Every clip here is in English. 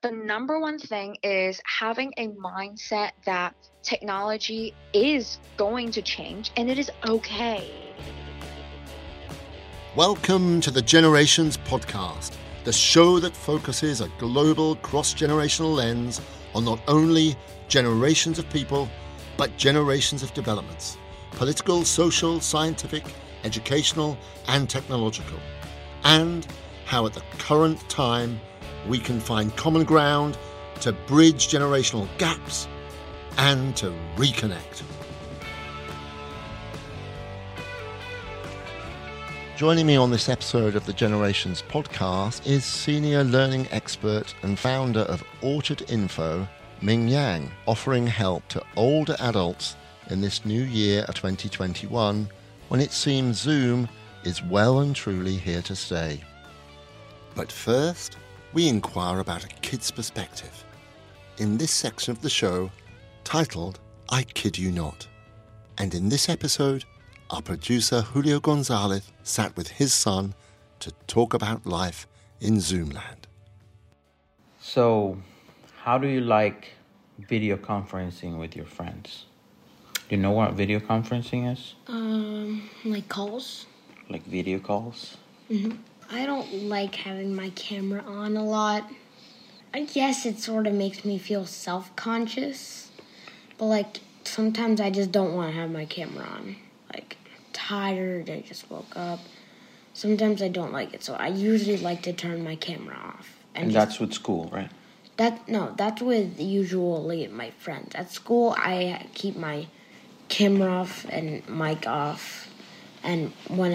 The number one thing is having a mindset that technology is going to change and it is okay. Welcome to the Generations Podcast, the show that focuses a global cross-generational lens on not only generations of people, but generations of developments, political, social, scientific, educational, and technological, and how at the current time we can find common ground to bridge generational gaps and to reconnect. Joining me on this episode of the Generations Podcast is senior learning expert and founder of Orchard Info, Ming Yang, offering help to older adults in this new year of 2021 when it seems Zoom is well and truly here to stay. But first, we inquire about a kid's perspective in this section of the show titled I Kid You Not. And in this episode, our producer Julio Gonzalez sat with his son to talk about life in Zoomland. So, how do you like video conferencing with your friends? Do you know what video conferencing is? Like calls. Like video calls? Mm-hmm. I don't like having my camera on a lot. I guess it sort of makes me feel self-conscious. But, sometimes I just don't want to have my camera on. I'm tired, I just woke up. Sometimes I don't like it, so I usually like to turn my camera off. And that's with school, right? That's with usually my friends. At school, I keep my camera off and mic off. And when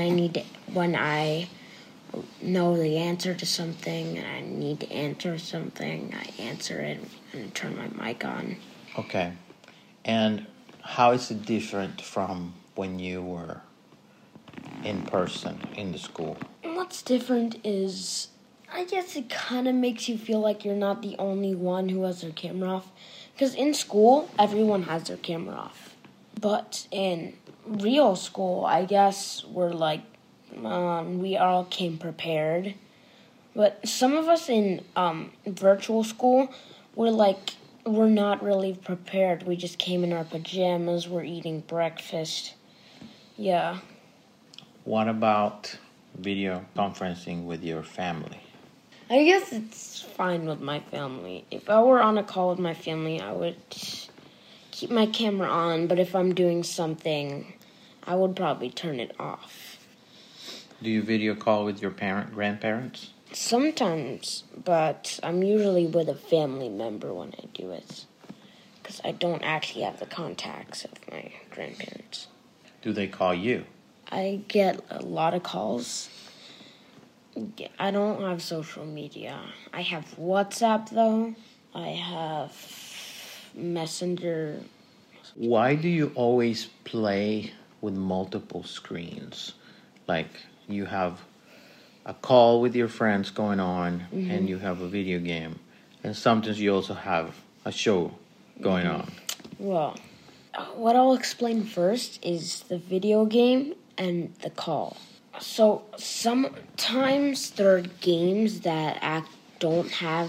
I know the answer to something and I need to answer something, I answer it and turn my mic on. Okay. And how is it different from when you were in person in the school? What's different is, I guess it kind of makes you feel like you're not the only one who has their camera off. Because in school, everyone has their camera off. But in real school, I guess we're we all came prepared. But some of us in virtual school, we're not really prepared. We just came in our pajamas, we're eating breakfast. Yeah. What about video conferencing with your family? I guess it's fine with my family. If I were on a call with my family, I would keep my camera on, but if I'm doing something, I would probably turn it off. Do you video call with your grandparents? Sometimes, but I'm usually with a family member when I do it, because I don't actually have the contacts of my grandparents. Do they call you? I get a lot of calls. I don't have social media. I have WhatsApp, though. I have Messenger. Why do you always play with multiple screens? You have a call with your friends going on, mm-hmm. and you have a video game. And sometimes you also have a show going on. Well, what I'll explain first is the video game and the call. So sometimes there are games that don't have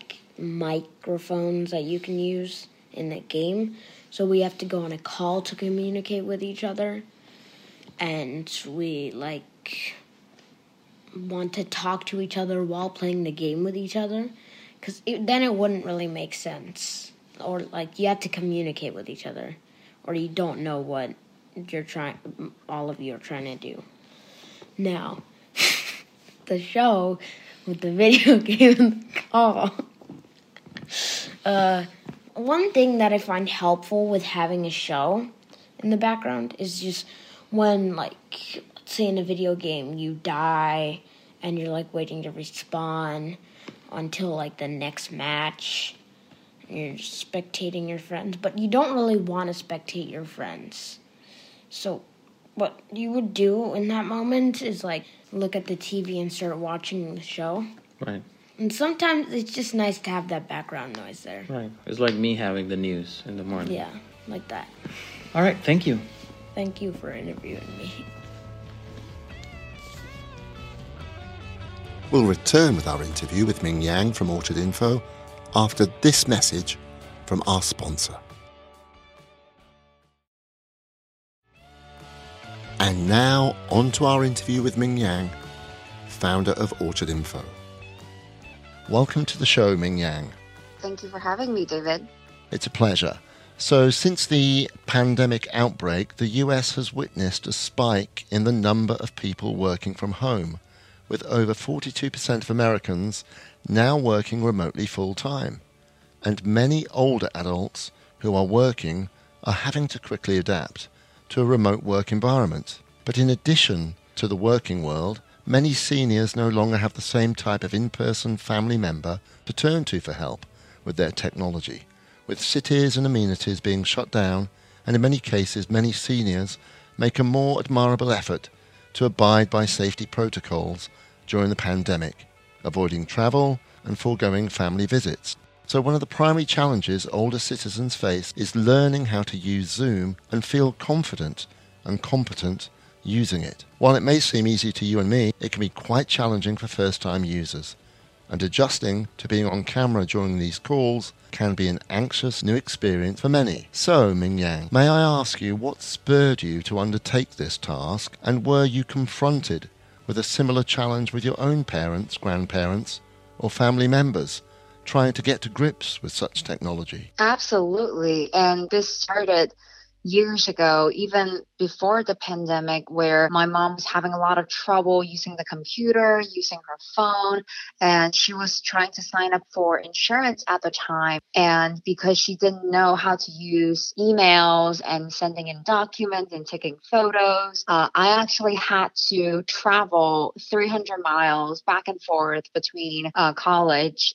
microphones that you can use in the game. So we have to go on a call to communicate with each other. And we want to talk to each other while playing the game with each other. Because then it wouldn't really make sense. Or you have to communicate with each other. Or you don't know what all of you are trying to do. Now, the show with the video game and the call. One thing that I find helpful with having a show in the background is just when, let's say in a video game, you die and you're, waiting to respawn until, the next match. You're just spectating your friends, but you don't really want to spectate your friends. So what you would do in that moment is, look at the TV and start watching the show. Right. And sometimes it's just nice to have that background noise there. Right. It's like me having the news in the morning. Yeah, like that. All right, thank you. Thank you for interviewing me. We'll return with our interview with Ming Yang from Orchard Info after this message from our sponsor. And now on to our interview with Ming Yang, founder of Orchard Info. Welcome to the show, Ming Yang. Thank you for having me, David. It's a pleasure. So since the pandemic outbreak, the US has witnessed a spike in the number of people working from home, with over 42% of Americans now working remotely full-time. And many older adults who are working are having to quickly adapt to a remote work environment. But in addition to the working world, many seniors no longer have the same type of in-person family member to turn to for help with their technology, with cities and amenities being shut down, and in many cases many seniors make a more admirable effort to abide by safety protocols during the pandemic, avoiding travel and foregoing family visits. So one of the primary challenges older citizens face is learning how to use Zoom and feel confident and competent using it. While it may seem easy to you and me, it can be quite challenging for first-time users. And adjusting to being on camera during these calls can be an anxious new experience for many. So, Ming Yang, may I ask you what spurred you to undertake this task, and were you confronted with a similar challenge with your own parents, grandparents, or family members trying to get to grips with such technology? Absolutely. And this started years ago, even before the pandemic, where my mom was having a lot of trouble using the computer, using her phone, and she was trying to sign up for insurance at the time. And because she didn't know how to use emails and sending in documents and taking photos, I actually had to travel 300 miles back and forth between college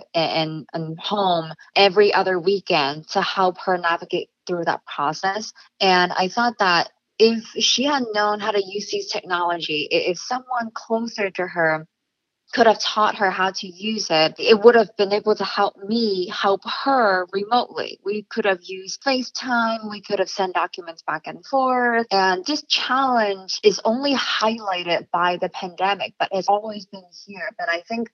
and home every other weekend to help her navigate through that process. And I thought that if she had known how to use these technology, if someone closer to her could have taught her how to use it, it would have been able to help me help her remotely. We could have used FaceTime, we could have sent documents back and forth. And this challenge is only highlighted by the pandemic, but it's always been here. But I think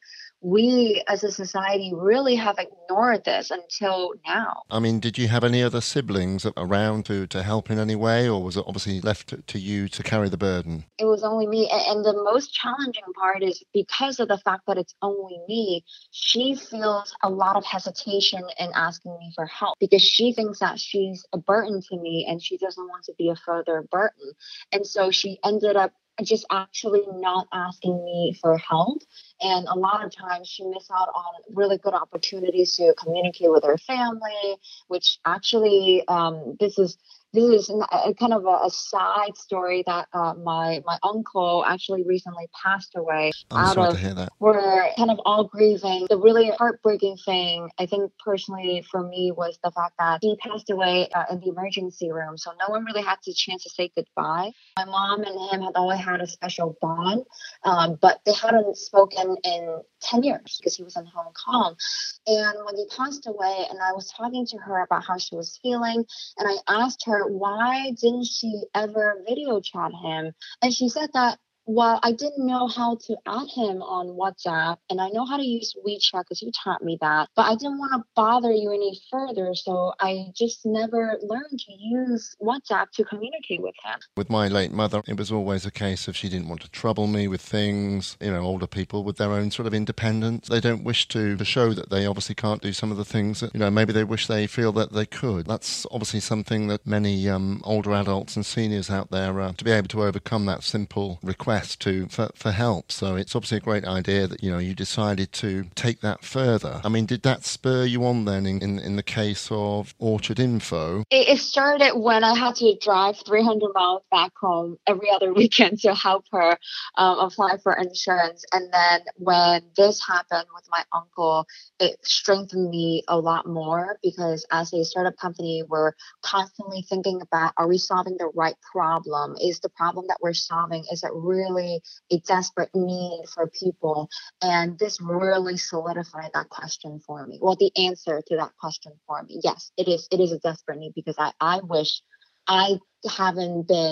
we as a society really have ignored this until now. I mean, did you have any other siblings around to help in any way, or was it obviously left to you to carry the burden? It was only me. And the most challenging part is because of the fact that it's only me, she feels a lot of hesitation in asking me for help because she thinks that she's a burden to me and she doesn't want to be a further burden. And so she ended up just actually not asking me for help. And a lot of times she missed out on really good opportunities to communicate with her family, which actually this is kind of a side story that my uncle actually recently passed away. I'm sorry to hear that. We're kind of all grieving. The really heartbreaking thing, I think personally for me, was the fact that he passed away in the emergency room. So no one really had the chance to say goodbye. My mom and him had always had a special bond, but they hadn't spoken in 10 years because he was in Hong Kong. And when he passed away, and I was talking to her about how she was feeling, and I asked her, why didn't she ever video chat him? And she said that, well, I didn't know how to add him on WhatsApp, and I know how to use WeChat because you taught me that, but I didn't want to bother you any further, so I just never learned to use WhatsApp to communicate with him. With my late mother, it was always a case of she didn't want to trouble me with things. You know, older people with their own sort of independence, they don't wish to show that they obviously can't do some of the things that, you know, maybe they wish they feel that they could. That's obviously something that many older adults and seniors out there, to be able to overcome that simple request for help. So it's obviously a great idea that, you know, you decided to take that further. I mean, did that spur you on then in the case of Orchard Info? It started when I had to drive 300 miles back home every other weekend to help her apply for insurance. And then when this happened with my uncle, it strengthened me a lot more because as a startup company, we're constantly thinking about, are we solving the right problem? Is the problem that we're solving, is it really a desperate need for people? And this really solidified that question for me. Well, the answer to that question for me, yes, it is a desperate need because I wish I haven't been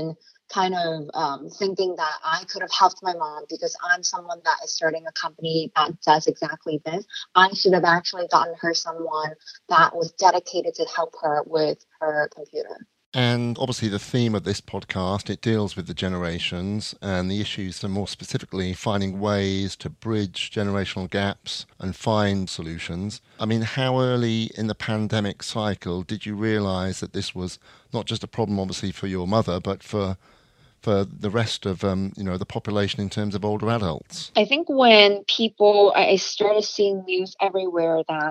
kind of thinking that I could have helped my mom because I'm someone that is starting a company that does exactly this. I should have actually gotten her someone that was dedicated to help her with her computer. And obviously the theme of this podcast, it deals with the generations and the issues, and more specifically finding ways to bridge generational gaps and find solutions. I mean, how early in the pandemic cycle did you realise that this was not just a problem obviously for your mother, but for the rest of the population in terms of older adults? I think when I started seeing news everywhere that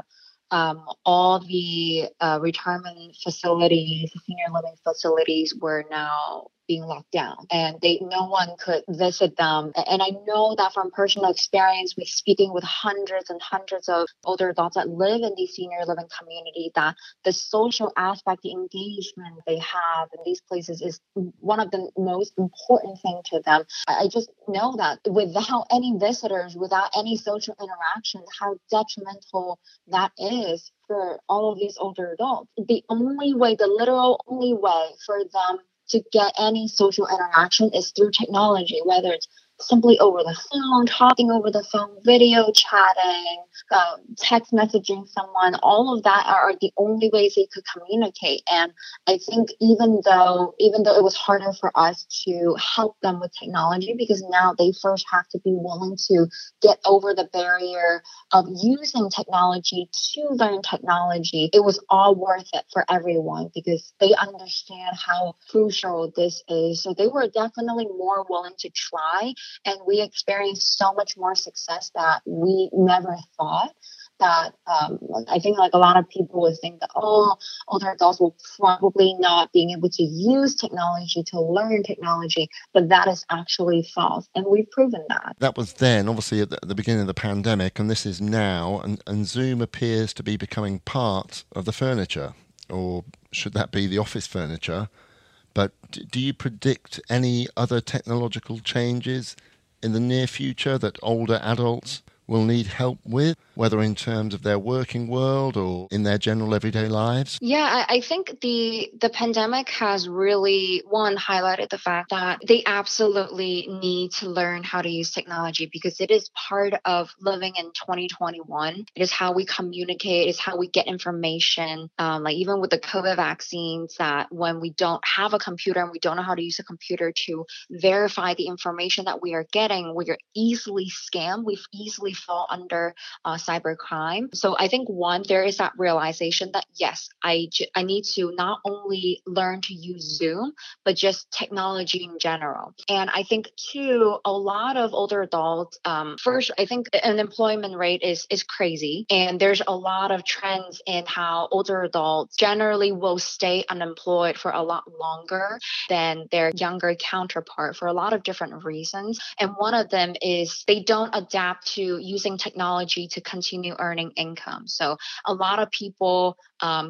all the retirement facilities, senior living facilities were now being locked down, and no one could visit them. And I know that from personal experience, with speaking with hundreds and hundreds of older adults that live in these senior living community, that the social aspect, the engagement they have in these places is one of the most important thing to them. I just know that without any visitors, without any social interaction, how detrimental that is for all of these older adults. The literal only way for them to get any social interaction is through technology, whether it's simply over the phone, talking over the phone, video chatting, text messaging someone. All of that are the only ways they could communicate. And I think even though it was harder for us to help them with technology, because now they first have to be willing to get over the barrier of using technology to learn technology, it was all worth it for everyone because they understand how crucial this is. So they were definitely more willing to try. And we experienced so much more success that we never thought. That I think like a lot of people would think that, older adults will probably not being able to use technology to learn technology, but that is actually false. And we've proven that. That was then, obviously, at the beginning of the pandemic, and this is now, and Zoom appears to be becoming part of the furniture, or should that be the office furniture? But do you predict any other technological changes in the near future that older adults will need help with, whether in terms of their working world or in their general everyday lives? Yeah, I think the pandemic has really, highlighted the fact that they absolutely need to learn how to use technology because it is part of living in 2021. It is how we communicate, it's how we get information. Like even with the COVID vaccines, that when we don't have a computer and we don't know how to use a computer to verify the information that we are getting, we are easily scammed. We easily fall under cybercrime. So I think there is that realization that yes, I need to not only learn to use Zoom, but just technology in general. And I think two, a lot of older adults, first, I think unemployment rate is crazy. And there's a lot of trends in how older adults generally will stay unemployed for a lot longer than their younger counterpart for a lot of different reasons. And one of them is they don't adapt to using technology to continue earning income. So a lot of people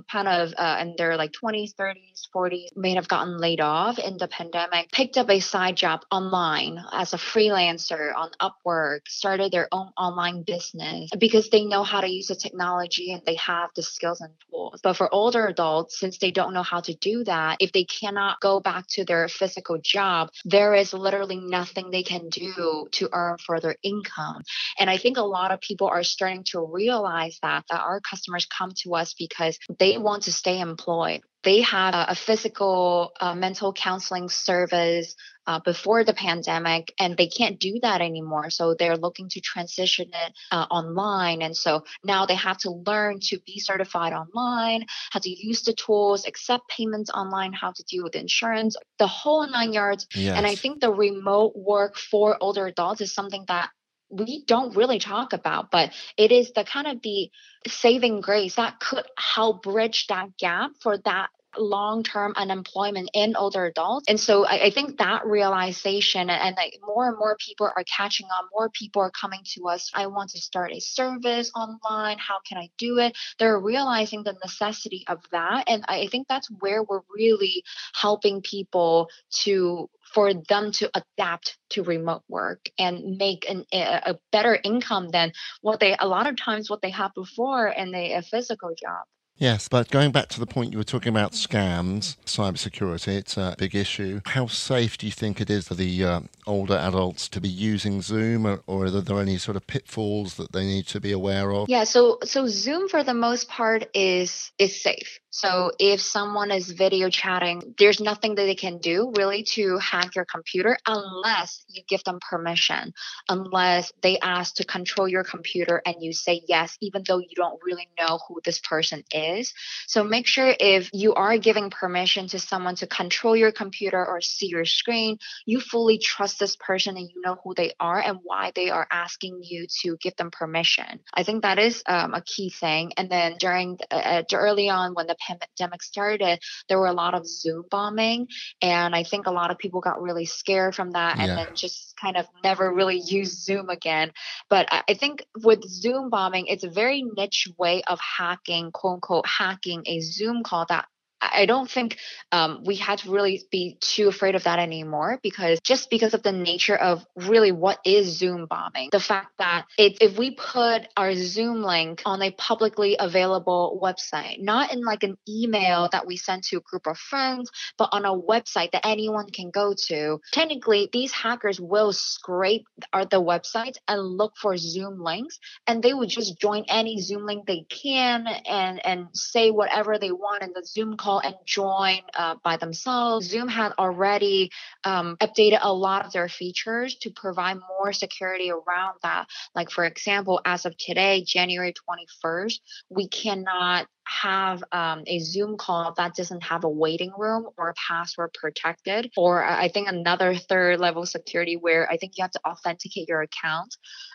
in their like 20s, 30s, 40s may have gotten laid off in the pandemic, picked up a side job online as a freelancer on Upwork, started their own online business because they know how to use the technology and they have the skills and tools. But for older adults, since they don't know how to do that, if they cannot go back to their physical job, there is literally nothing they can do to earn further income. And I think a lot of people are starting to realize that our customers come to us because they want to stay employed. They had a physical mental counseling service before the pandemic, and they can't do that anymore. So they're looking to transition it online. And so now they have to learn to be certified online, how to use the tools, accept payments online, how to deal with insurance, the whole 9 yards. Yes. And I think the remote work for older adults is something that we don't really talk about, but it is the kind of the saving grace that could help bridge that gap for that long-term unemployment in older adults. And so I think that realization and like more and more people are catching on, more people are coming to us. I want to start a service online. How can I do it? They're realizing the necessity of that. And I think that's where we're really helping people for them to adapt to remote work and make a better income than a lot of times what they had before in a physical job. Yes, but going back to the point you were talking about scams, cybersecurity, it's a big issue. How safe do you think it is for the older adults to be using Zoom, or are there any sort of pitfalls that they need to be aware of? Yeah, so Zoom for the most part is safe. So if someone is video chatting, there's nothing that they can do really to hack your computer unless you give them permission, unless they ask to control your computer and you say yes, even though you don't really know who this person is. So make sure if you are giving permission to someone to control your computer or see your screen, you fully trust this person and you know who they are and why they are asking you to give them permission. I think that is a key thing. And then during early on when the pandemic started, there were a lot of Zoom bombing, and I think a lot of people got really scared from that and Yeah. then just kind of never really used Zoom again. But I think with Zoom bombing, it's a very niche way of hacking, quote unquote, hacking a Zoom call that I don't think we had to really be too afraid of that anymore, because of the nature of really what is Zoom bombing. The fact that if we put our Zoom link on a publicly available website, not in like an email that we send to a group of friends, but on a website that anyone can go to, technically these hackers will scrape the websites and look for Zoom links, and they would just join any Zoom link they can and say whatever they want in the Zoom call and join by themselves. Zoom had already updated a lot of their features to provide more security around that. Like, for example, as of today, January 21st, we cannot have a Zoom call that doesn't have a waiting room or password protected, or I think another third level security where I think you have to authenticate your account.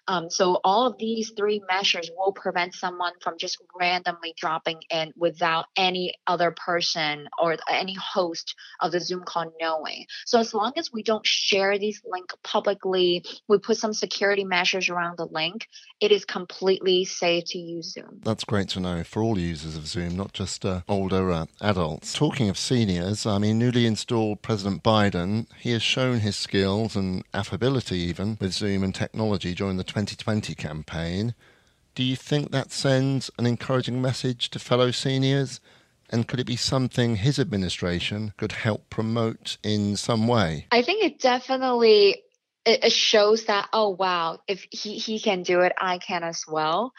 So all of these three measures will prevent someone from just randomly dropping in without any other person or any host of the Zoom call knowing. So as long as we don't share these links publicly, we put some security measures around the link, it is completely safe to use Zoom. That's great to know for all users of Zoom, not just older adults. Talking of seniors, I mean, newly installed President Biden, he has shown his skills and affability even with Zoom and technology during the 2020 campaign. Do you think that sends an encouraging message to fellow seniors? And could it be something his administration could help promote in some way? I think it definitely it shows that, oh wow, if he can do it, I can as well.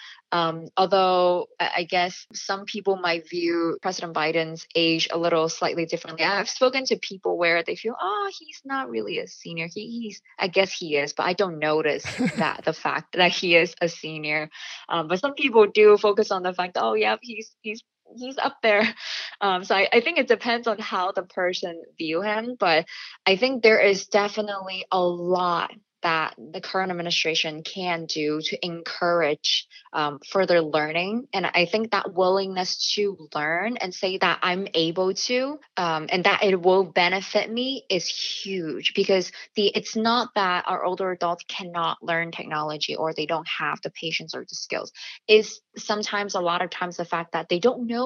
Although I guess some people might view President Biden's age a little slightly differently. I've spoken to people where they feel, oh, he's not really a senior. I guess he is, but I don't notice that the fact that he is a senior. But some people do focus on the fact, oh yeah, he's up there. So I think it depends on how the person view him, but I think there is definitely a lot that the current administration can do to encourage further learning. And I think that willingness to learn and say that I'm able to and that it will benefit me is huge, because it's not that our older adults cannot learn technology or they don't have the patience or the skills. Is sometimes a lot of times the fact that they don't know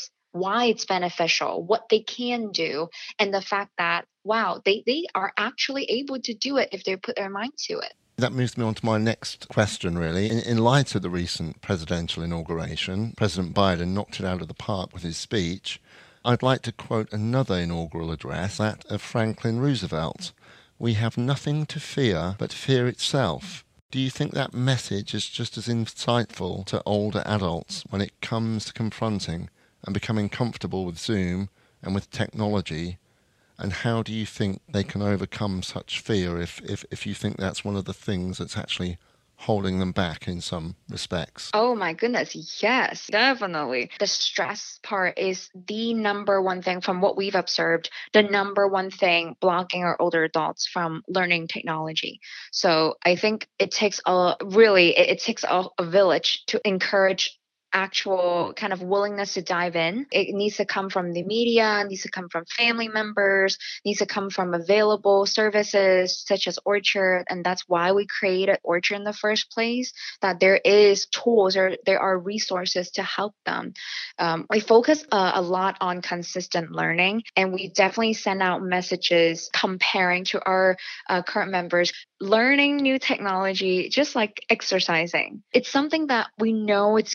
why it's beneficial, what they can do, and the fact that, wow, they are actually able to do it if they put their mind to it. That moves me on to my next question, really. In light of the recent presidential inauguration, President Biden knocked it out of the park with his speech. I'd like to quote another inaugural address, that of Franklin Roosevelt. "We have nothing to fear but fear itself." Do you think that message is just as insightful to older adults when it comes to confronting and becoming comfortable with Zoom and with technology? And how do you think they can overcome such fear if you think that's one of the things that's actually holding them back in some respects? Oh my goodness, yes, definitely. The stress part is the number one thing from what we've observed, the number one thing blocking our older adults from learning technology. So I think it takes it takes a village to encourage actual kind of willingness to dive in. It needs to come from the media, it needs to come from family members, needs to come from available services such as Orchard. And that's why we created Orchard in the first place, that there is tools or there are resources to help them. We focus a lot on consistent learning, and we definitely send out messages comparing to our current members. Learning new technology, just like exercising, it's something that we know it's good for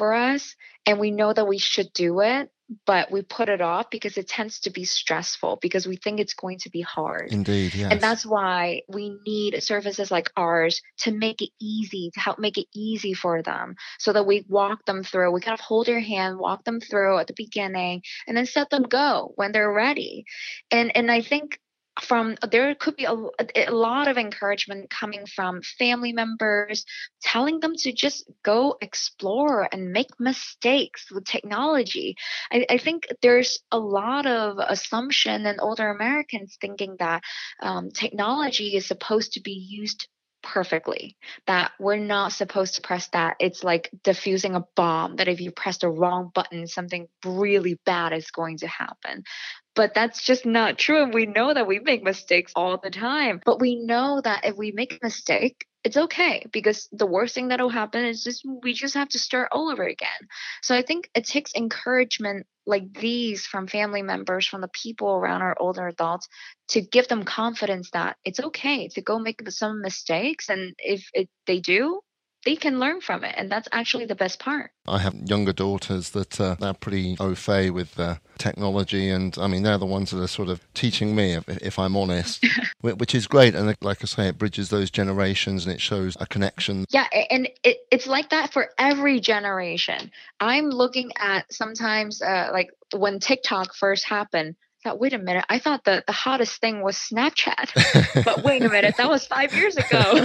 for us and we know that we should do it, but we put it off because it tends to be stressful because we think it's going to be hard. Indeed, And yes. that's why we need services like ours to make it easy, to help make it easy for them so that we walk them through. We kind of hold their hand, walk them through at the beginning, and then let them go when they're ready. And I think there could be a lot of encouragement coming from family members telling them to just go explore and make mistakes with technology. I think there's a lot of assumption in older Americans thinking that technology is supposed to be used perfectly, that we're not supposed to press that. It's like diffusing a bomb, that if you press the wrong button, something really bad is going to happen. But that's just not true. And we know that we make mistakes all the time. But we know that if we make a mistake, it's okay, because the worst thing that will happen is we just have to start all over again. So I think it takes encouragement like these from family members, from the people around our older adults, to give them confidence that it's okay to go make some mistakes. And if they do, they can learn from it. And that's actually the best part. I have younger daughters that they're pretty au fait with technology, and I mean, they're the ones that are sort of teaching me, if I'm honest, which is great. And like I say, it bridges those generations and it shows a connection. Yeah, and it's like that for every generation. I'm looking at sometimes like when TikTok first happened, I thought, wait a minute, I thought the hottest thing was Snapchat. But wait a minute, that was 5 years ago.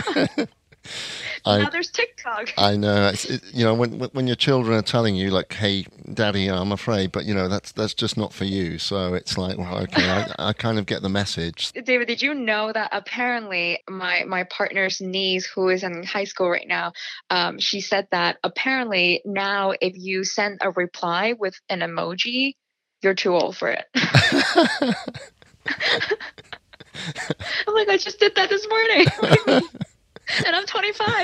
Now there's TikTok. I know. When your children are telling you, like, "Hey, Daddy, I'm afraid," but that's just not for you. So it's like, well, okay, I kind of get the message. David, did you know that apparently my partner's niece, who is in high school right now, she said that apparently now if you send a reply with an emoji, you're too old for it. I'm like, I just did that this morning. And I'm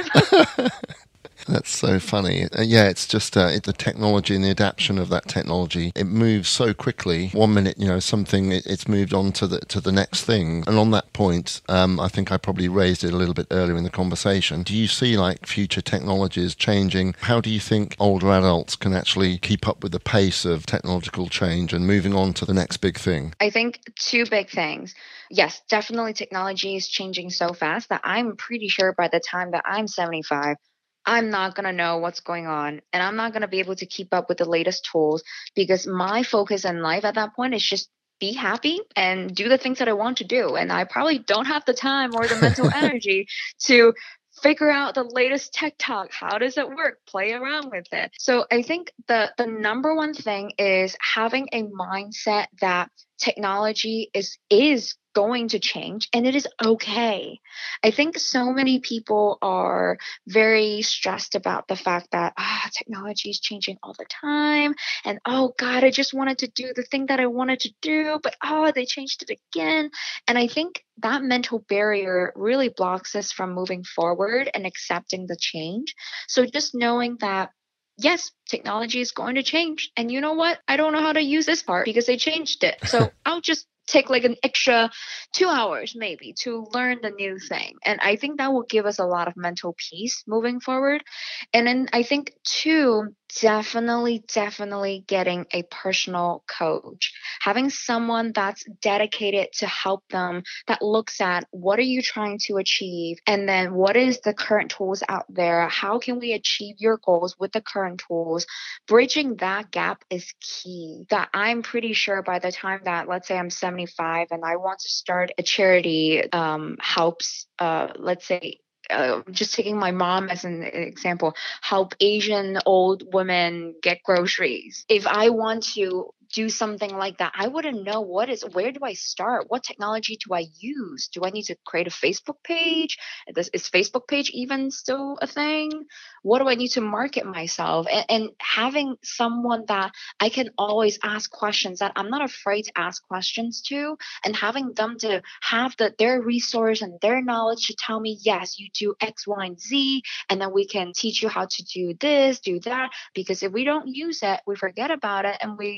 25. That's so funny. Yeah, it's just the technology and the adaptation of that technology. It moves so quickly. 1 minute, something, it's moved on to the next thing. And on that point, I think I probably raised it a little bit earlier in the conversation. Do you see like future technologies changing? How do you think older adults can actually keep up with the pace of technological change and moving on to the next big thing? I think two big things. Yes, definitely technology is changing so fast that I'm pretty sure by the time that I'm 75, I'm not going to know what's going on, and I'm not going to be able to keep up with the latest tools, because my focus in life at that point is just be happy and do the things that I want to do. And I probably don't have the time or the mental energy to figure out the latest TikTok. How does it work? Play around with it. So I think the number one thing is having a mindset that technology is going to change and it is okay. I think so many people are very stressed about the fact that technology is changing all the time, and oh God, I just wanted to do the thing that I wanted to do, but they changed it again. And I think that mental barrier really blocks us from moving forward and accepting the change. So just knowing that yes, technology is going to change. And you know what? I don't know how to use this part because they changed it. So I'll just take like an extra 2 hours maybe to learn the new thing. And I think that will give us a lot of mental peace moving forward. And then I think two, definitely getting a personal coach, having someone that's dedicated to help them, that looks at what are you trying to achieve, and then what is the current tools out there, how can we achieve your goals with the current tools. Bridging that gap is key. That I'm pretty sure by the time that, let's say I'm 75 and I want to start a charity, helps let's say just taking my mom as an example, help Asian old women get groceries. If I want to do something like that, I wouldn't know where do I start? What technology do I use? Do I need to create a Facebook page? Is Facebook page even still a thing? What do I need to market myself? And having someone that I can always ask questions, that I'm not afraid to ask questions to, and having them to have their resource and their knowledge to tell me, yes, you do X, Y, and Z, and then we can teach you how to do this, do that. Because if we don't use it, we forget about it and we forget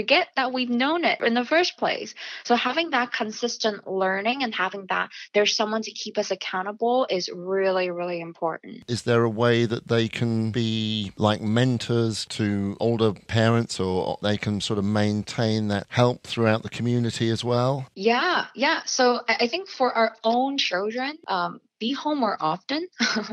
forget that we've known it in the first place. So having that consistent learning and having that there's someone to keep us accountable is really, really important. Is there a way that they can be like mentors to older parents, or they can sort of maintain that help throughout the community as well? Yeah. So I think for our own children, be home more often,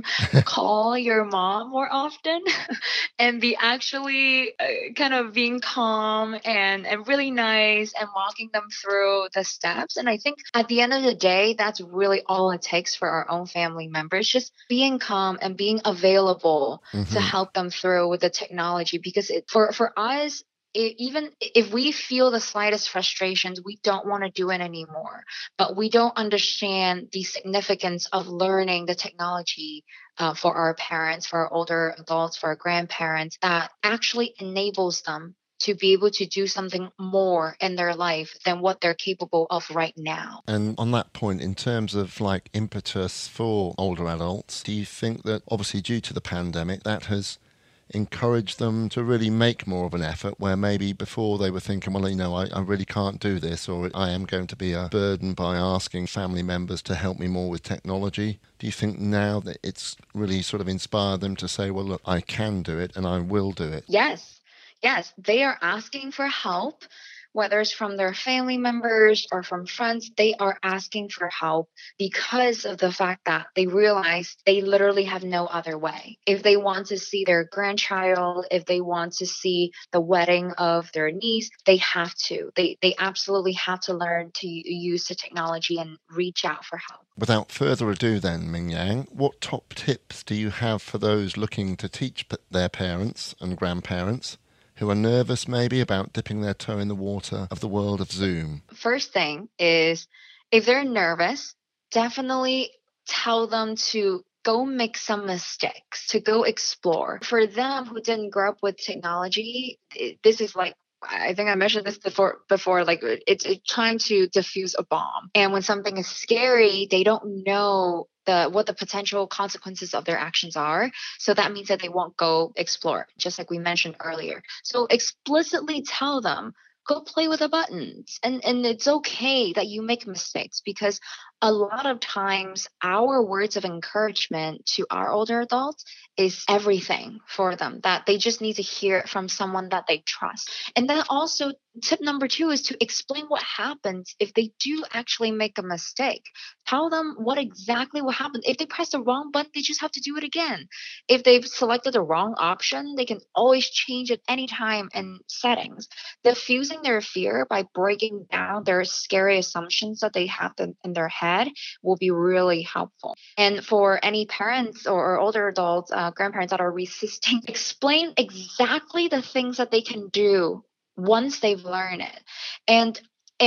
call your mom more often, and be actually kind of being calm and really nice and walking them through the steps. And I think at the end of the day, that's really all it takes for our own family members, just being calm and being available to help them through with the technology. Because for us, even if we feel the slightest frustrations, we don't want to do it anymore. But we don't understand the significance of learning the technology for our parents, for our older adults, for our grandparents, that actually enables them to be able to do something more in their life than what they're capable of right now. And on that point, in terms of like impetus for older adults, do you think that obviously due to the pandemic, that has encourage them to really make more of an effort, where maybe before they were thinking, well, I really can't do this, or I am going to be a burden by asking family members to help me more with technology? Do you think now that it's really sort of inspired them to say, well, look, I can do it and I will do it? Yes, they are asking for help. Whether it's from their family members or from friends, they are asking for help because of the fact that they realize they literally have no other way. If they want to see their grandchild, if they want to see the wedding of their niece, they have to. They absolutely have to learn to use the technology and reach out for help. Without further ado then, Mingyang, what top tips do you have for those looking to teach their parents and grandparents who are nervous maybe about dipping their toe in the water of the world of Zoom? First thing is, if they're nervous, definitely tell them to go make some mistakes, to go explore. For them who didn't grow up with technology, this is like, I think I mentioned this before, like it's trying to defuse a bomb. And when something is scary, they don't know what the potential consequences of their actions are. So that means that they won't go explore, just like we mentioned earlier. So explicitly tell them, go play with the buttons. And it's okay that you make mistakes, because a lot of times our words of encouragement to our older adults is everything for them, that they just need to hear it from someone that they trust. And then also tip number 2 is to explain what happens if they do actually make a mistake. Tell them what exactly will happen. If they press the wrong button, they just have to do it again. If they've selected the wrong option, they can always change it anytime in settings. Diffusing their fear by breaking down their scary assumptions that they have in their head will be really helpful. And for any parents or older adults, grandparents that are resisting, explain exactly the things that they can do once they've learned it. And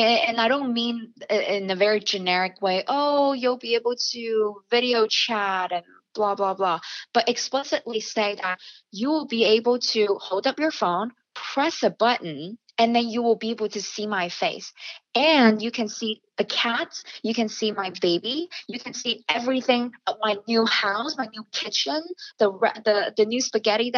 I don't mean in a very generic way, oh, you'll be able to video chat and blah, blah, blah. But explicitly say that you will be able to hold up your phone, press a button, and then you will be able to see my face. And you can see the cats, you can see my baby, you can see everything, my new house, my new kitchen, the new spaghetti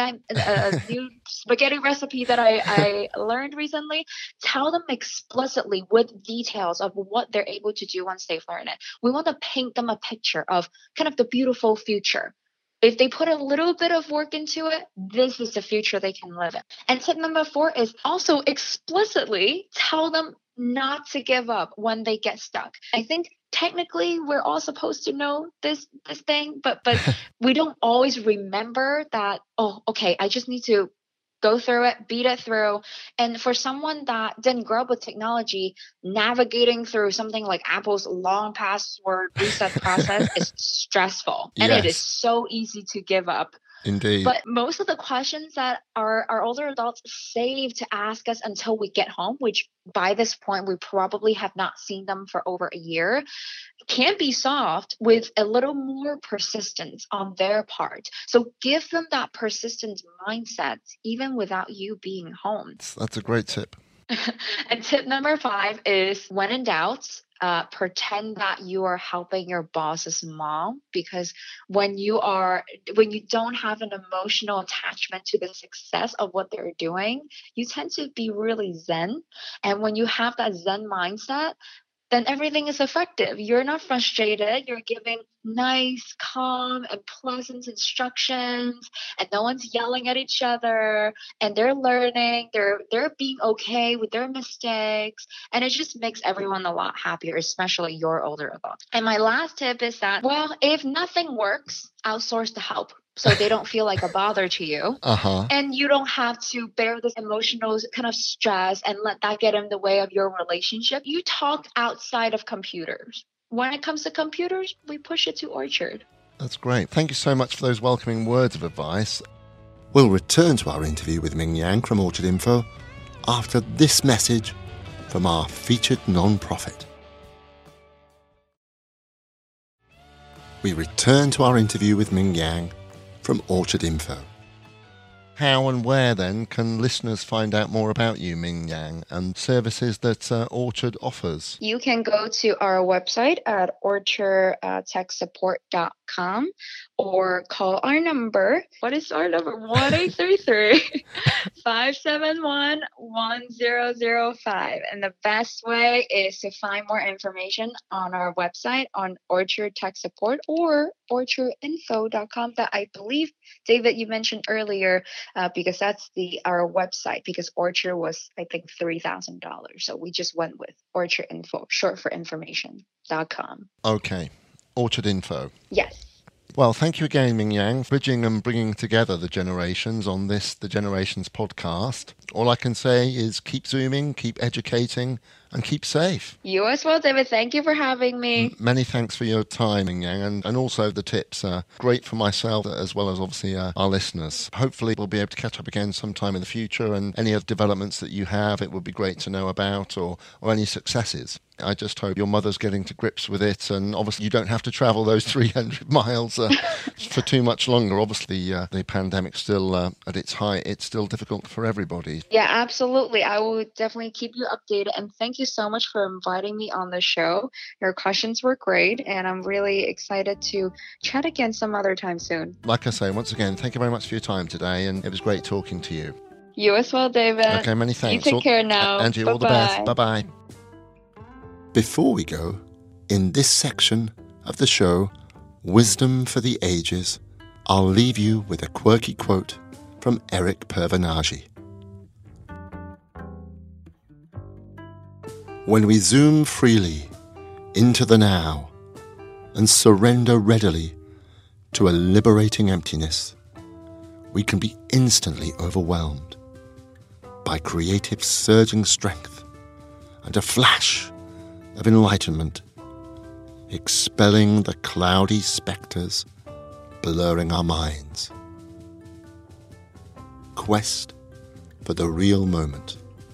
new spaghetti recipe that I learned recently. Tell them explicitly with details of what they're able to do once they've learned it. We want to paint them a picture of kind of the beautiful future. If they put a little bit of work into it, this is the future they can live in. And tip number 4 is also explicitly tell them not to give up when they get stuck. I think technically we're all supposed to know this thing, but we don't always remember that, oh, okay, I just need to go through it, beat it through. And for someone that didn't grow up with technology, navigating through something like Apple's long password reset process is stressful. And it is so easy to give up. Indeed. But most of the questions that our older adults save to ask us until we get home, which by this point we probably have not seen them for over a year, can be solved with a little more persistence on their part. So give them that persistent mindset even without you being home. That's a great tip. And tip number 5 is, when in doubt, pretend that you are helping your boss's mom, because when you don't have an emotional attachment to the success of what they're doing, you tend to be really zen. And when you have that zen mindset, then everything is effective. You're not frustrated. You're giving nice, calm, and pleasant instructions, and no one's yelling at each other. And they're learning. They're being okay with their mistakes, and it just makes everyone a lot happier, especially your older adults. And my last tip is that, well, if nothing works, outsource the help, so they don't feel like a bother to you. And you don't have to bear this emotional kind of stress and let that get in the way of your relationship. You talk outside of computers. When it comes to computers, we push it to Orchard. That's great. Thank you so much for those welcoming words of advice. We'll return to our interview with Ming Yang from Orchard Info after this message from our featured non-profit. We return to our interview with Ming Yang from Orchard Info. How and where then can listeners find out more about you, Ming Yang, and services that Orchard offers? You can go to our website at orchardtechsupport.com or call our number. What is our number? 1-833-571-1005. And the best way is to find more information on our website on Orchard Tech Support or orchardinfo.com that I believe, David, you mentioned earlier, because that's our website, because Orchard was, I think, $3,000. So we just went with Orchard Info, short for information.com. Okay. Orchard Info. Yes. Well, thank you again, Ming Yang, for bridging and bringing together the generations on this, the Generations podcast. All I can say is keep zooming, keep educating, and keep safe. You as well, David. Thank you for having me. Many thanks for your time, Ming Yang, and also the tips. Great for myself as well as obviously our listeners. Hopefully we'll be able to catch up again sometime in the future, and any other developments that you have, it would be great to know about, or any successes. I just hope your mother's getting to grips with it, and obviously you don't have to travel those 300 miles for too much longer. Obviously, the pandemic's still at its height. It's still difficult for everybody. Yeah, absolutely. I will definitely keep you updated, and thank you so much for inviting me on the show. Your questions were great, and I'm really excited to chat again some other time soon. Like I say, once again, thank you very much for your time today, and it was great talking to you. You as well, David. Okay, many thanks. You take care now. And you, all the best. Bye-bye. Before we go, in this section of the show, Wisdom for the Ages, I'll leave you with a quirky quote from Eric Pervanagi. When we zoom freely into the now and surrender readily to a liberating emptiness, we can be instantly overwhelmed by creative surging strength and a flash of enlightenment, expelling the cloudy spectres blurring our minds. Quest for the real moment.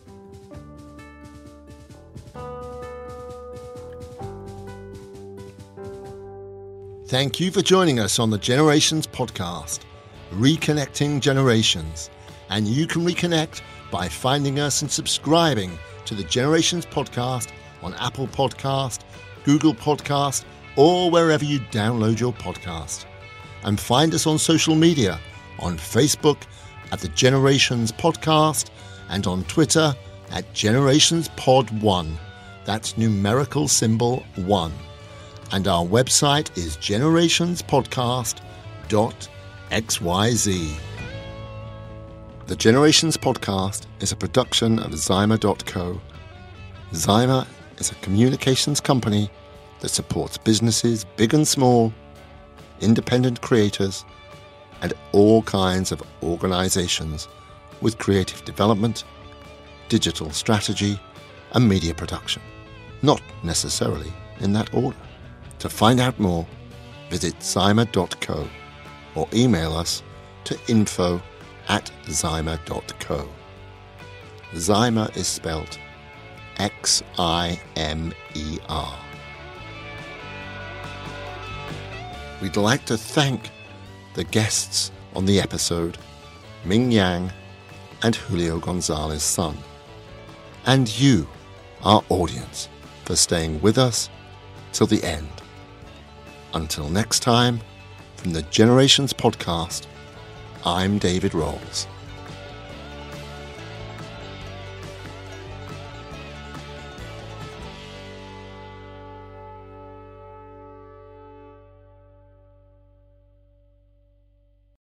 Thank you for joining us on the Generations podcast, Reconnecting Generations. And you can reconnect by finding us and subscribing to the Generations podcast on Apple Podcast, Google Podcast, or wherever you download your podcast. And find us on social media, on Facebook at the Generations Podcast, and on Twitter at GenerationsPod1. That's numerical symbol 1. And our website is generationspodcast.xyz. The Generations Podcast is a production of Zyma.co. Zyma is a communications company that supports businesses big and small, independent creators, and all kinds of organizations with creative development, digital strategy, and media production. Not necessarily in that order. To find out more, visit Zyma.co or email us to info@zyma.co. Zyma is spelled Ximer. We'd like to thank the guests on the episode, Ming Yang and Julio Gonzalez Sun, and you, our audience, for staying with us till the end. Until next time, from the Generations Podcast, I'm David Rolls.